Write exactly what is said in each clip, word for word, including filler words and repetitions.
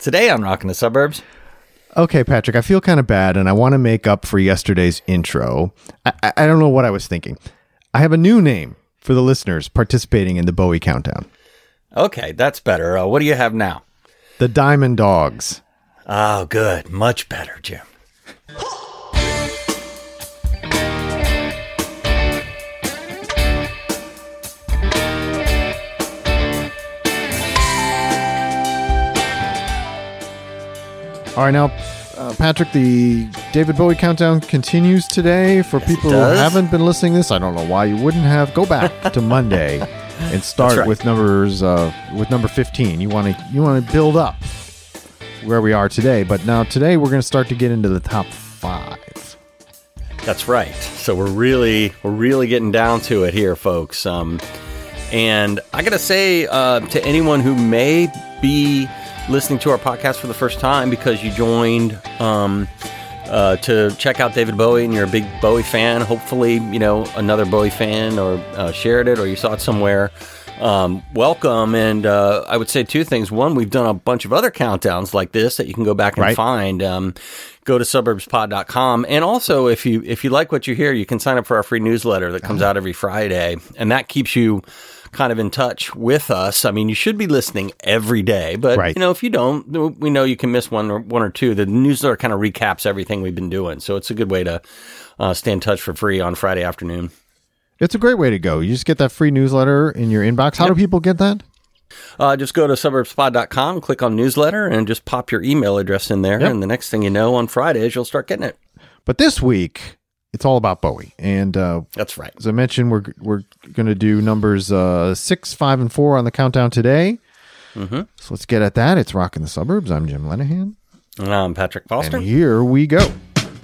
Today on Rockin' the Suburbs. Okay, Patrick, I feel kind of bad, and I want to make up for yesterday's intro. I, I, I don't know what I was thinking. I have a new name for the listeners participating in the Bowie Countdown. Okay, that's better. Uh, what do you have now? The Diamond Dogs. Oh, good. Much better, Jim. All right, now, uh, Patrick, the David Bowie Countdown continues today. For Yes, people who haven't been listening to this, I don't know why you wouldn't have. Go back to Monday and start right. with numbers uh, with number fifteen. You want to you want to build up where we are today, but now today we're going to start to get into the top five. That's right. So we're really we're really getting down to it here, folks. Um, and I gotta say uh, to anyone who may be listening to our podcast for the first time because you joined um, uh, to check out David Bowie and you're a big Bowie fan, hopefully, you know, another Bowie fan or uh, shared it or you saw it somewhere. Um, welcome. And uh, I would say two things. One, we've done a bunch of other countdowns like this that you can go back and right. find. Um, go to suburbs pod dot com. And also, if you if you like what you hear, you can sign up for our free newsletter that comes out every Friday. And that keeps you kind of in touch with us. I mean, you should be listening every day, but right. you know, if you don't, we know you can miss one or one or two. The newsletter kind of recaps everything we've been doing. So it's a good way to uh, stay in touch for free on Friday afternoon. It's a great way to go. You just get that free newsletter in your inbox. How yep. do people get that? Uh, just go to suburbs pod dot com, click on newsletter, and just pop your email address in there. Yep. And the next thing you know, on Fridays, you'll start getting it. But this week, it's all about Bowie. And uh, that's right. As I mentioned, we're we're going to do numbers uh, six, five, and four on the countdown today. Mm-hmm. So let's get at that. It's Rockin' the Suburbs. I'm Jim Lenahan. And I'm Patrick Foster. And here we go.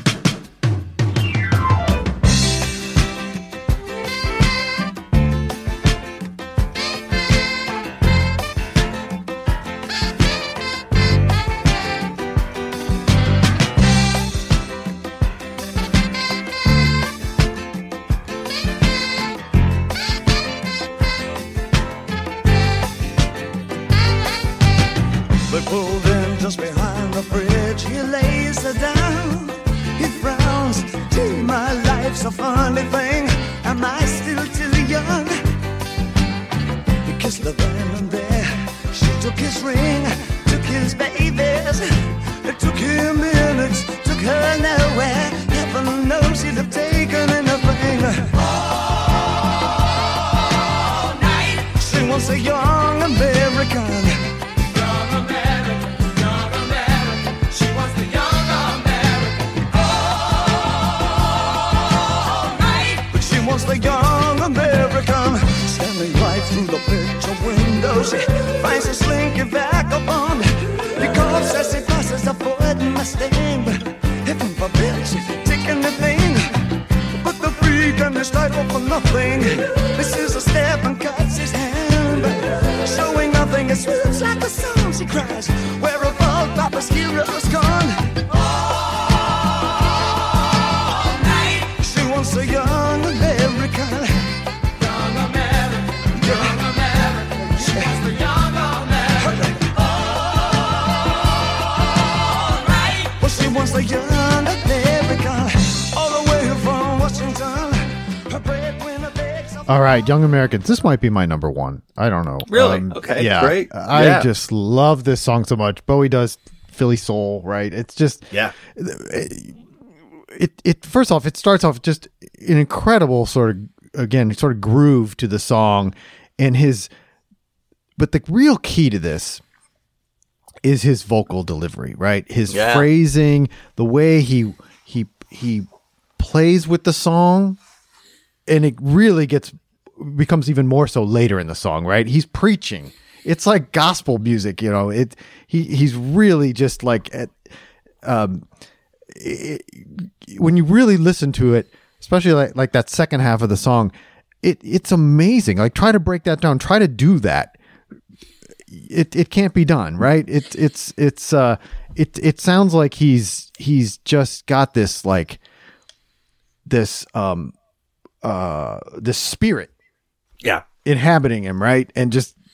All right, Young Americans. This might be my number one. I don't know. Really? Um, okay. Yeah. Great. I yeah. just love this song so much. Bowie does Philly soul, right? It's just yeah. It it first off, it starts off just an incredible sort of again sort of groove to the song, and his. But the real key to this is his vocal delivery, right? His yeah. phrasing, the way he he he plays with the song. And it really gets becomes even more so later in the song, right? He's preaching. It's like gospel music, you know. It he he's really just like at, um, it, when you really listen to it, especially like like that second half of the song, it it's amazing. Like try to break that down. Try to do that. It it can't be done, right? It it's it's uh it it sounds like he's he's just got this like this um. uh this spirit yeah inhabiting him, right? And just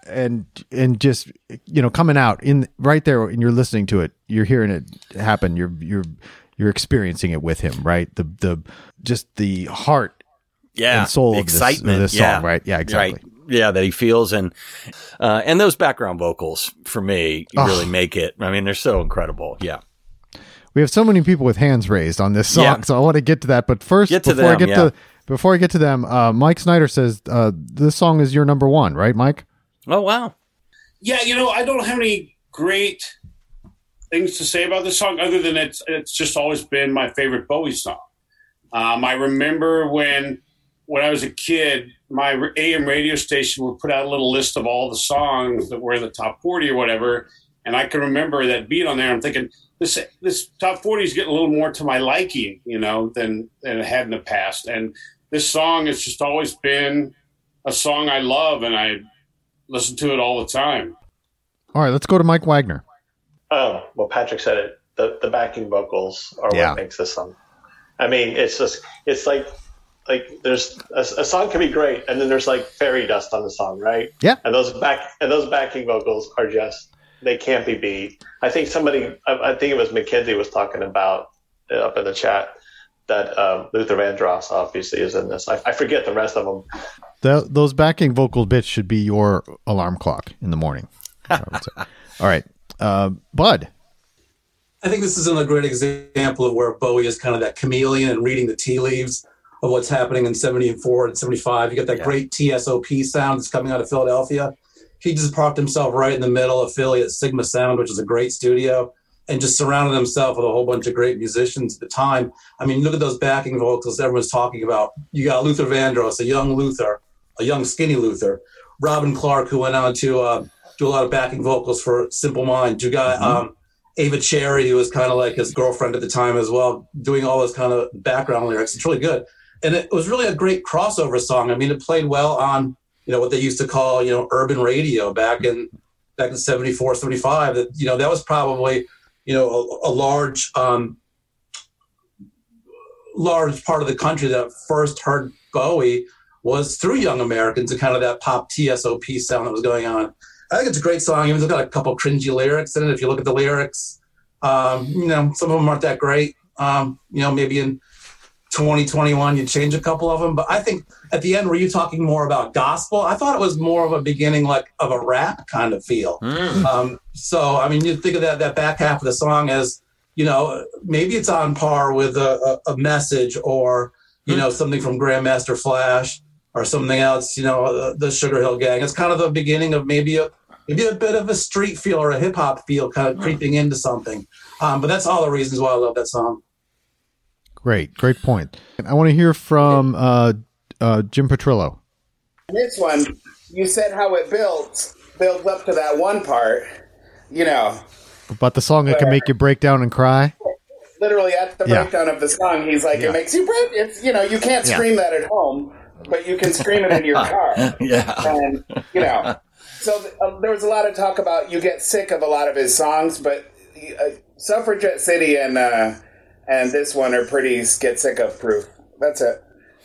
and and just, you know, coming out in right there, and you're listening to it, you're hearing it happen. You're you're you're experiencing it with him, right? The the just the heart, yeah, and soul the of this, excitement, of this song, yeah. right? Yeah, exactly. Right. Yeah, that he feels, and uh, and those background vocals for me Oh. really make it. I mean, they're so incredible. Yeah. We have so many people with hands raised on this song, Yeah. so I want to get to that. But first, Get to before I them, get yeah. to before I get to them, uh, Mike Snyder says uh, this song is your number one, right, Mike? Oh wow. Yeah, you know, I don't have any great things to say about this song other than it's it's just always been my favorite Bowie song. Um, I remember when when I was a kid, my A M radio station would put out a little list of all the songs that were in the top forty or whatever, and I can remember that being on there. I'm thinking this this top forty is getting a little more to my liking, you know, than than it had in the past. And this song has just always been a song I love, and I listen to it all the time. All right, let's go to Mike Wagner. Oh, well, Patrick said it. The the backing vocals are Yeah. what makes this song. I mean, it's just, it's like, like there's a, a song can be great, and then there's like fairy dust on the song, right? Yeah. And those back and those backing vocals are just, they can't be beat. I think somebody, I, I think it was Mackenzie was talking about uh, up in the chat that um, Luther Vandross obviously is in this. I, I forget the rest of them. The, those backing vocal bits should be your alarm clock in the morning. I would say. All right, uh, Bud. I think this is another great example of where Bowie is kind of that chameleon and reading the tea leaves of what's happening in seventy-four and seventy-five. You got that Yeah. great T S O P sound that's coming out of Philadelphia. He just parked himself right in the middle of Philly at Sigma Sound, which is a great studio, and just surrounded himself with a whole bunch of great musicians at the time. I mean, look at those backing vocals everyone's talking about. You got Luther Vandross, a young Luther, a young skinny Luther. Robin Clark, who went on to uh, do a lot of backing vocals for Simple Minds. You got um, Ava Cherry, who was kind of like his girlfriend at the time as well, doing all those kind of background lyrics. It's really good. And it was really a great crossover song. I mean, it played well on, you know, what they used to call, you know, urban radio back in back in seventy-four, seventy-five. That, you know, that was probably, you know, a, a large, um, large part of the country that first heard Bowie was through Young Americans and kind of that pop T S O P sound that was going on. I think it's a great song. Even though it's got a couple cringy lyrics in it. If you look at the lyrics, um, you know, some of them aren't that great. Um, you know, maybe in twenty twenty-one, you change a couple of them. But I think at the end, were you talking more about gospel? I thought it was more of a beginning, like of a rap kind of feel. Mm. Um, so, I mean, you think of that, that back half of the song as, you know, maybe it's on par with a, a, a Message or, you Mm. know, something from Grandmaster Flash or something else, you know, the, the Sugar Hill Gang. It's kind of the beginning of maybe a, maybe a bit of a street feel or a hip hop feel kind of creeping into something. Um, but that's all the reasons why I love that song. Great, great point. I want to hear from uh, uh, Jim Petrillo. This one, you said how it builds, builds up to that one part, you know. About the song that can make you break down and cry. Literally at the Yeah. breakdown of the song, he's like, Yeah. it makes you break. It's, you know, you can't Yeah. scream that at home, but you can scream it in your car. Yeah. And, you know, so uh, there was a lot of talk about you get sick of a lot of his songs, but uh, Suffragette City and uh, and this one are pretty get sick of proof. That's it.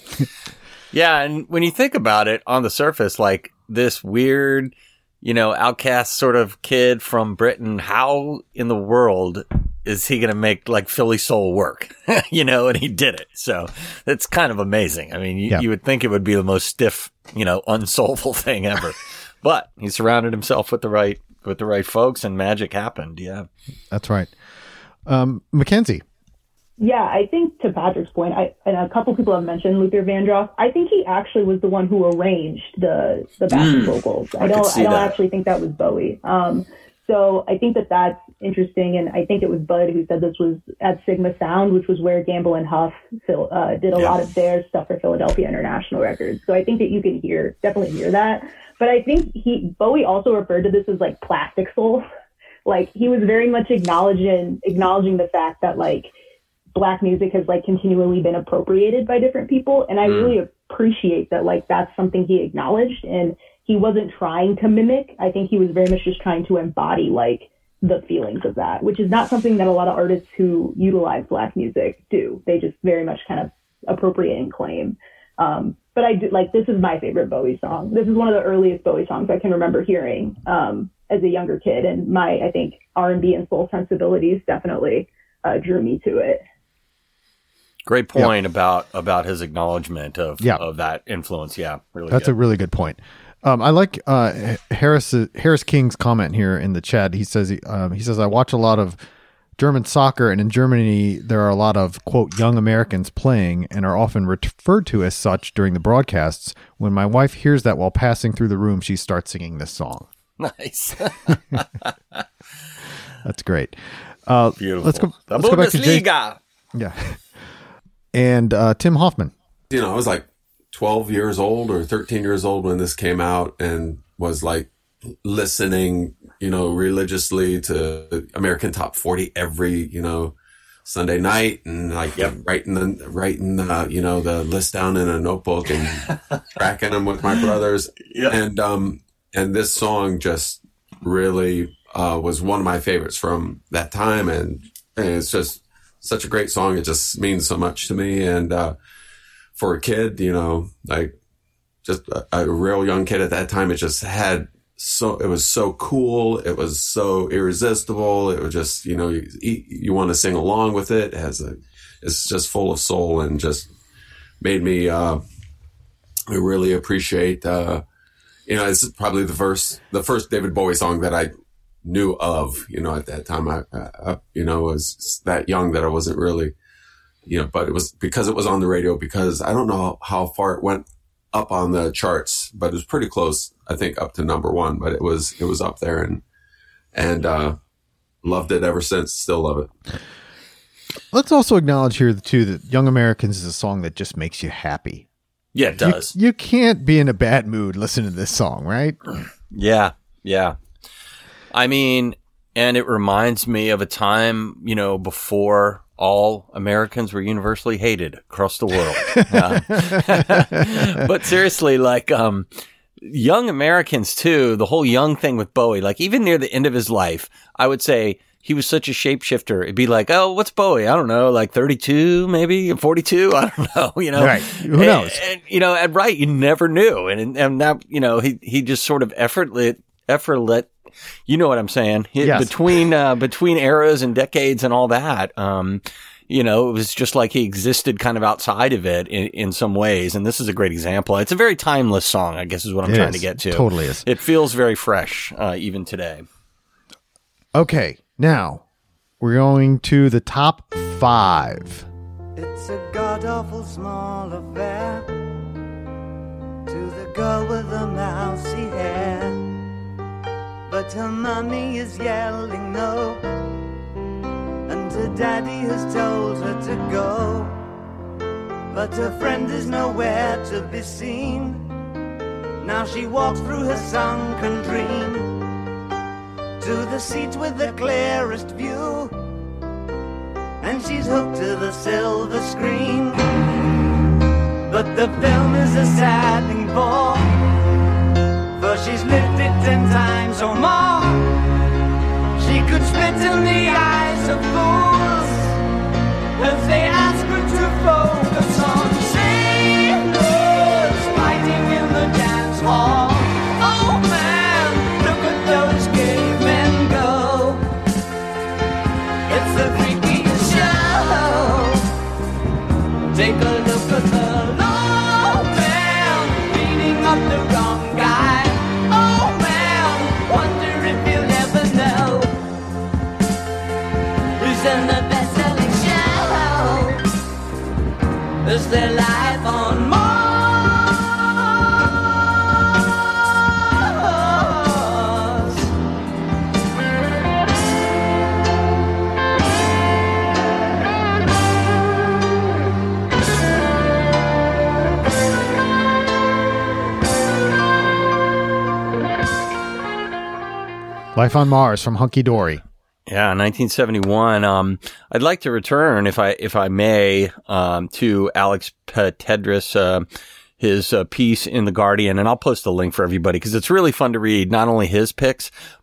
Yeah, and when you think about it on the surface, like this weird, you know, outcast sort of kid from Britain, how in the world is he going to make like Philly soul work? You know, and he did it. So it's kind of amazing. I mean, you, Yeah. you would think it would be the most stiff, you know, unsoulful thing ever, but he surrounded himself with the right, with the right folks and magic happened. Yeah. That's right. Um, Mackenzie. Yeah, I think to Patrick's point, I, and a couple people have mentioned Luther Vandross. I think he actually was the one who arranged the the backing Mm, vocals. I I could don't. see I don't that. actually think that was Bowie. Um, so I think that that's interesting, and I think it was Bud who said this was at Sigma Sound, which was where Gamble and Huff Phil, uh, did a Yeah. lot of their stuff for Philadelphia International Records. So I think that you can hear definitely hear that. But I think he Bowie also referred to this as like plastic soul. Like he was very much acknowledging acknowledging the fact that like Black music has like continually been appropriated by different people. And I Mm. really appreciate that. Like that's something he acknowledged and he wasn't trying to mimic. I think he was very much just trying to embody like the feelings of that, which is not something that a lot of artists who utilize Black music do. They just very much kind of appropriate and claim. Um, but I do like, this is my favorite Bowie song. This is one of the earliest Bowie songs I can remember hearing um, as a younger kid. And my, I think R and B and soul sensibilities definitely uh, drew me to it. Great point yeah. about, about his acknowledgement of, yeah. of that influence. Yeah. Really That's good. a really good point. Um, I like uh, Harris Harris King's comment here in the chat. He says, um, he says, I watch a lot of German soccer, and in Germany, there are a lot of, quote, young Americans playing and are often referred to as such during the broadcasts. When my wife hears that while passing through the room, she starts singing this song. Nice. That's great. Uh, Beautiful. Let's go, The let's go back to Jay. Bundesliga. Yeah. And uh, Tim Hoffman. You know, I was like twelve years old or thirteen years old when this came out, and was like listening, you know, religiously to American Top forty every, you know, Sunday night, and like Yep. writing the, writing, uh, you know, the list down in a notebook and tracking them with my brothers. Yep. And, um, and this song just really, uh, was one of my favorites from that time. And, and it's just such a great song. It just means so much to me. And, uh, for a kid, you know, like just a, a real young kid at that time, it just had so, it was so cool. It was so irresistible. It was just, you know, you, you want to sing along with it. It has a, it's just full of soul, and just made me, uh, really appreciate, uh, you know, it's probably the first, the first David Bowie song that I knew of, you know, at that time. I, I you know, was that young that I wasn't really, you know, but it was because it was on the radio, because I don't know how far it went up on the charts, but it was pretty close, I think, up to number one, but it was, it was up there, and, and, uh, loved it ever since. Still love it. Let's also acknowledge here, too, that Young Americans is a song that just makes you happy. Yeah, it does. You, you can't be in a bad mood listening to this song, right? Yeah, yeah. I mean, and it reminds me of a time, you know, before all Americans were universally hated across the world. Uh, but seriously, like, um, young Americans too, the whole young thing with Bowie, like even near the end of his life, I would say he was such a shapeshifter. It'd be like, oh, what's Bowie? I don't know, like thirty-two, maybe forty-two. I don't know, you know, right. Who knows? And, and, you know, and right. You never knew. And, and that, you know, he, he just sort of effortless, effortless, you know what I'm saying? He, yes. Between, uh, between eras and decades and all that, um, you know, it was just like he existed kind of outside of it in, in some ways. And this is a great example. It's a very timeless song, I guess is what I'm it trying is. to get to. Totally is. It feels very fresh, uh, even today. Okay. Now we're going to the top five. It's a god-awful small affair to the girl with the mousy hair, but her mummy is yelling no, and her daddy has told her to go, but her friend is nowhere to be seen. Now she walks through her sunken dream to the seat with the clearest view, and she's hooked to the silver screen. But the film is a sad thing for, for she's lived it ten times or more. She could spit in the eyes of fools if they ask her to focus on sailors fighting in the dance hall. Oh man, look at those cavemen go. It's the freakiest show. Take a look at the low man beating up the wrong guy. Oh man, wonder if you'll ever know who's in the best-selling show. Is their life on Mars? Life on Mars from Hunky Dory. Yeah, nineteen seventy-one. Um, I'd like to return, if I if I may, um, to Alex Tedros, uh, his uh, piece in The Guardian, and I'll post a link for everybody because it's really fun to read. Not only his picks, but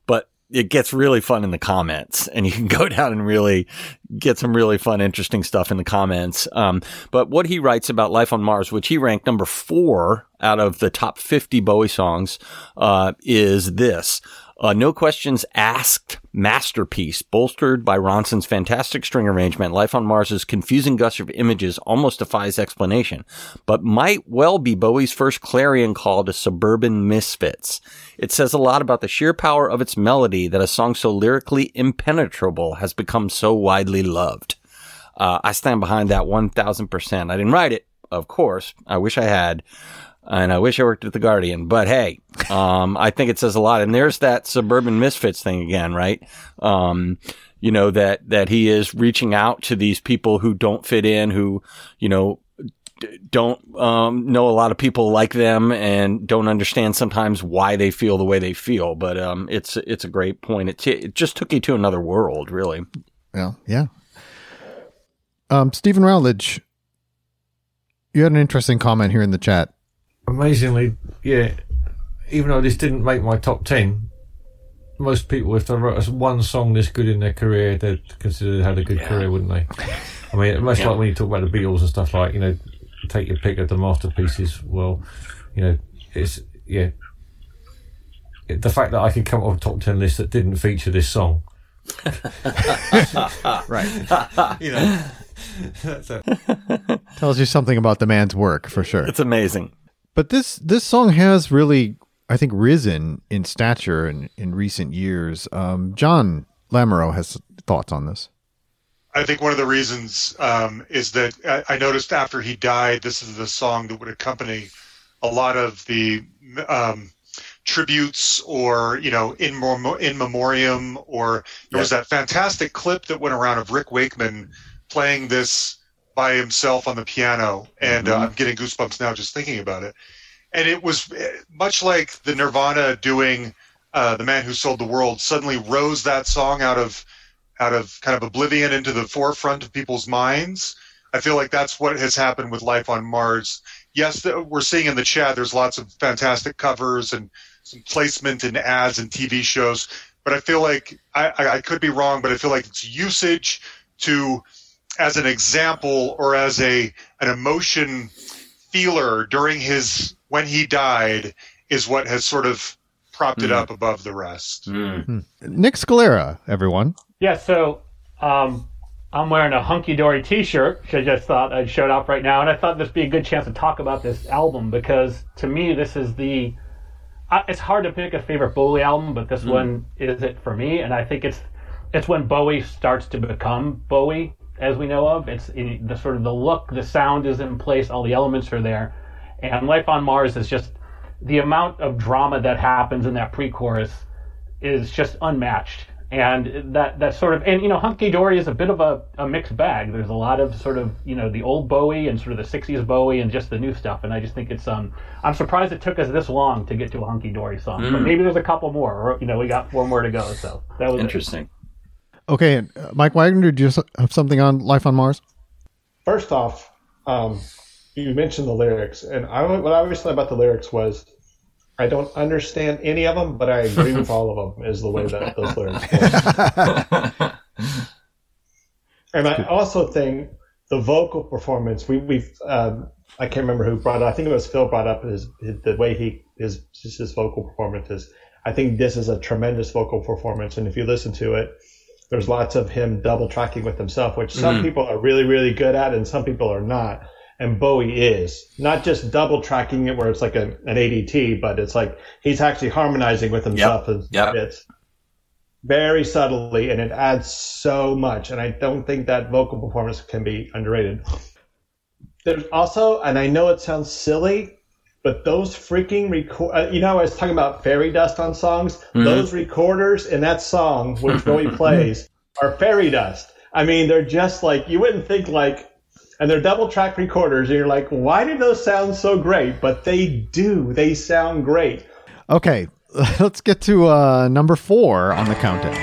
it gets really fun in the comments, and you can go down and really get some really fun, interesting stuff in the comments. Um, but what he writes about Life on Mars, which he ranked number four out of the top fifty Bowie songs, uh, is this. Uh, no questions asked masterpiece, bolstered by Ronson's fantastic string arrangement. Life on Mars's confusing gush of images almost defies explanation, but might well be Bowie's first clarion call to suburban misfits. It says a lot about the sheer power of its melody that a song so lyrically impenetrable has become so widely loved. Uh, I stand behind that one thousand percent. I didn't write it, of course. I wish I had. And I wish I worked at The Guardian, but hey, um, I think it says a lot. And there's that suburban misfits thing again, right? Um, you know, that, that he is reaching out to these people who don't fit in, who, you know, d- don't, um, know a lot of people like them and don't understand sometimes why they feel the way they feel. But, um, it's, it's a great point. It, t- it just took you to another world, really. Yeah. Yeah. Um, Stephen Rowledge, you had an interesting comment here in the chat. Amazingly, yeah, even though this didn't make my top ten, most people, if they wrote one song this good in their career, they'd consider they had a good yeah. career, wouldn't they? I mean, much yeah. like when you talk about the Beatles and stuff, like, you know, take your pick of the masterpieces. Well, you know, it's, yeah, it, the fact that I can come up with a top ten list that didn't feature this song. Right. You know, tells you something about the man's work, for sure. It's amazing. But this this song has really, I think, risen in stature in, in recent years. Um, John Lamoureux has thoughts on this. I think one of the reasons um, is that I, I noticed after he died, this is the song that would accompany a lot of the um, tributes or, you know, in, mem- in memoriam, or there yep. was that fantastic clip that went around of Rick Wakeman playing this by himself on the piano, and mm-hmm. uh, I'm getting goosebumps now just thinking about it. And it was much like the Nirvana doing uh, "The Man Who Sold the World" suddenly rose that song out of out of kind of oblivion into the forefront of people's minds. I feel like that's what has happened with Life on Mars. Yes, the, we're seeing in the chat there's lots of fantastic covers and some placement in ads and T V shows, but I feel like I, I, I could be wrong, but I feel like it's usage to as an example or as a an emotion feeler during his when he died is what has sort of propped mm. it up above the rest. Mm. Nick Scalera, everyone. Yeah, so um, I'm wearing a Hunky Dory t-shirt, which I just thought I'd show up right now, and I thought this would be a good chance to talk about this album, because to me this is the uh, it's hard to pick a favorite Bowie album, but this mm. one is it for me, and I think it's it's when Bowie starts to become Bowie as we know of. It's in the sort of the look, the sound is in place, all the elements are there. And Life on Mars is just, the amount of drama that happens in that pre-chorus is just unmatched. And that, that sort of, and you know, Hunky Dory is a bit of a, a mixed bag. There's a lot of sort of, you know, the old Bowie and sort of the sixties Bowie and just the new stuff. And I just think it's, um, I'm surprised it took us this long to get to a Hunky Dory song. Mm. But maybe there's a couple more, or, you know, we got four more to go. So that was interesting. It. Okay, uh, Mike Wagner, do you have something on Life on Mars? First off, um, you mentioned the lyrics, and I, what I always thought about the lyrics was, I don't understand any of them, but I agree with all of them, is the way that those lyrics go. And I also think the vocal performance, we, we've, um, I can't remember who brought it, I think it was Phil brought up his, his the way he, his, just his vocal performance is, I think this is a tremendous vocal performance, and if you listen to it, there's lots of him double tracking with himself, which some mm. people are really, really good at and some people are not. And Bowie is. Not just double tracking it where it's like a, an A D T, but it's like he's actually harmonizing with himself. Yep. Yep. It's very subtly, and it adds so much. And I don't think that vocal performance can be underrated. There's also, and I know it sounds silly, but those freaking record, uh, you know, I was talking about fairy dust on songs. Mm-hmm. Those recorders in that song, which Bowie plays, are fairy dust. I mean, they're just like, you wouldn't think like, and they're double track recorders, and you're like, why do those sound so great? But they do. They sound great. Okay, let's get to uh, number four on the countdown.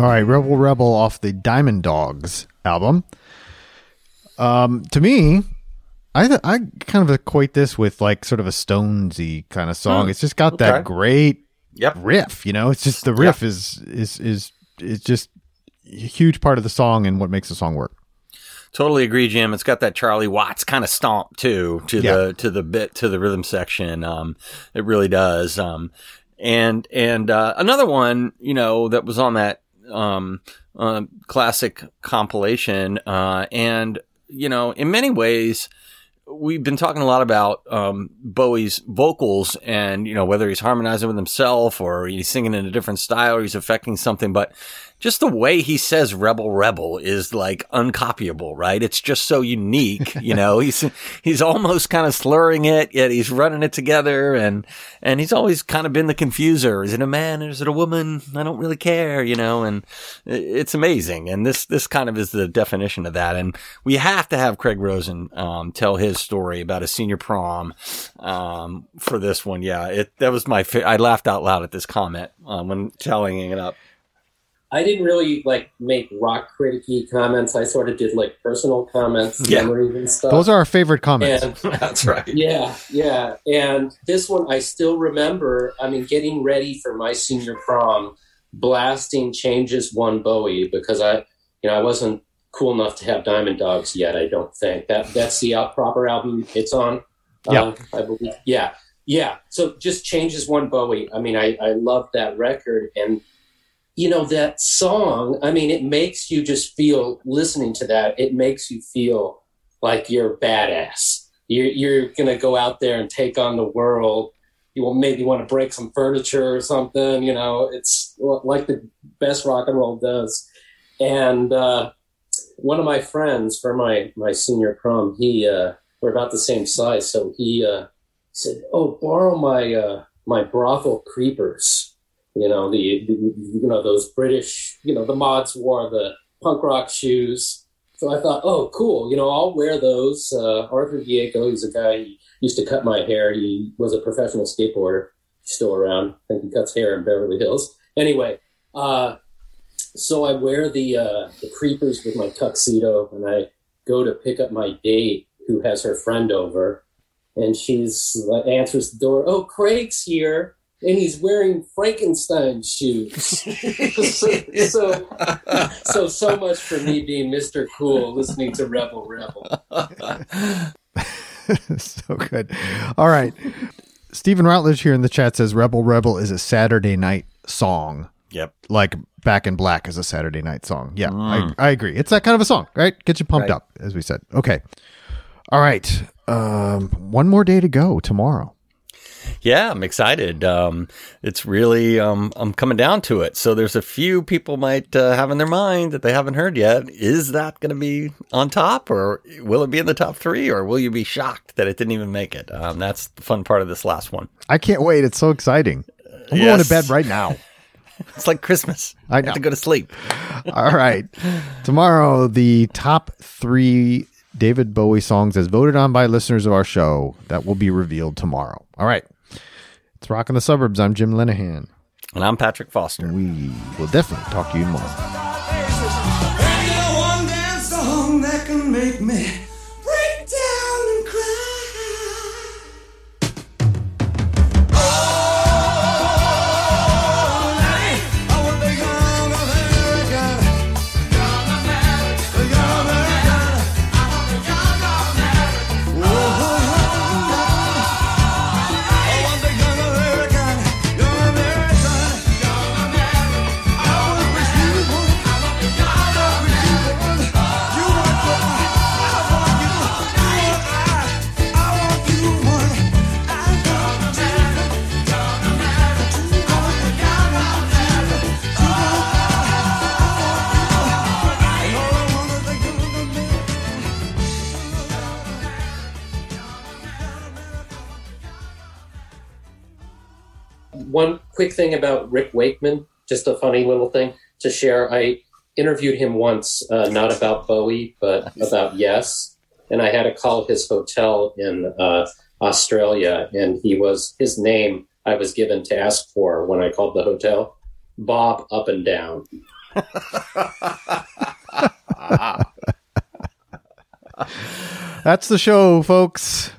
All right, Rebel Rebel off the Diamond Dogs album. Um, to me, I th- I kind of equate this with like sort of a Stonesy kind of song. Hmm. It's just got Okay. that great Yep. riff, you know. It's just the riff Yeah. is is is is just a huge part of the song and what makes the song work. Totally agree, Jim. It's got that Charlie Watts kind of stomp too to Yeah. the to the bit to the rhythm section. Um, it really does. Um, and and uh, another one, you know, that was on that um uh, classic compilation, uh, and you know, in many ways, we've been talking a lot about um, Bowie's vocals and, you know, whether he's harmonizing with himself or he's singing in a different style or he's affecting something. But just the way he says Rebel Rebel is like uncopyable, right? It's just so unique. You know, he's, he's almost kind of slurring it, yet he's running it together. And, and he's always kind of been the confuser. Is it a man or is it a woman? I don't really care, you know, and it's amazing. And this, this kind of is the definition of that. And we have to have Craig Rosen, um, tell his story about his senior prom, um, for this one. Yeah. It, that was my, fa- I laughed out loud at this comment, um, when telling it up. I didn't really like make rock criticky comments. I sort of did like personal comments, Yeah. memories and stuff. Those are our favorite comments. And- That's right. Yeah, yeah. And this one I still remember, I mean, getting ready for my senior prom, blasting Changes One Bowie because I, you know, I wasn't cool enough to have Diamond Dogs yet, I don't think. That That's the uh, proper album it's on, Yeah. uh, I believe. Yeah, yeah. So just Changes One Bowie. I mean, I, I love that record. And you know, that song, I mean, it makes you just feel, listening to that, it makes you feel like you're badass. You're, you're going to go out there and take on the world. You will maybe want to break some furniture or something, you know, it's like the best rock and roll does. And uh, one of my friends for my, my senior prom, he, uh, we're about the same size. So he uh, said, oh, borrow my, uh, my brothel creepers. You know, the, the, you know, those British, you know, the mods wore the punk rock shoes. So I thought, oh, cool. You know, I'll wear those. Uh, Arthur Diego, he's a guy, he used to cut my hair. He was a professional skateboarder. He's still around. I think he cuts hair in Beverly Hills. Anyway, uh, so I wear the, uh, the creepers with my tuxedo and I go to pick up my date who has her friend over. And she's uh, answers the door. Oh, Craig's here. And he's wearing Frankenstein shoes. so, so, so, so much for me being Mister Cool, listening to Rebel Rebel. So good. All right. Stephen Routledge here in the chat says Rebel Rebel is a Saturday night song. Yep. Like Back in Black is a Saturday night song. Yeah, Mm. I, I agree. It's that kind of a song, right? Gets you pumped Right. up, as we said. Okay. All right. Um, one more day to go tomorrow. Yeah, I'm excited. Um, it's really, um, I'm coming down to it. So there's a few people might uh, have in their mind that they haven't heard yet. Is that going to be on top, or will it be in the top three, or will you be shocked that it didn't even make it? Um, that's the fun part of this last one. I can't wait. It's so exciting. I'm going Yes. to bed right now. It's like Christmas. I I know. have to go to sleep. All right. Tomorrow, the top three David Bowie songs as voted on by listeners of our show that will be revealed tomorrow. All right. It's Rockin' the Suburbs. I'm Jim Lenahan. And I'm Patrick Foster. We will definitely talk to you tomorrow. One dance song that can make me break down and cry. Oh, honey, I want the young American. Young American. Young American. I want the young American. Oh, I want the young American. Young American. Young American. I want the you want. I want the young American. You want what I want you. You want I. I want you want. I want you. Young American. Young American. I want the young American. You want I. I want the young One quick thing about Rick Wakeman, just a funny little thing to share. I interviewed him once, uh, not about Bowie, but about Yes. And I had to call his hotel in uh, Australia, and he was his name I was given to ask for when I called the hotel, Bob Up and Down. That's the show, folks.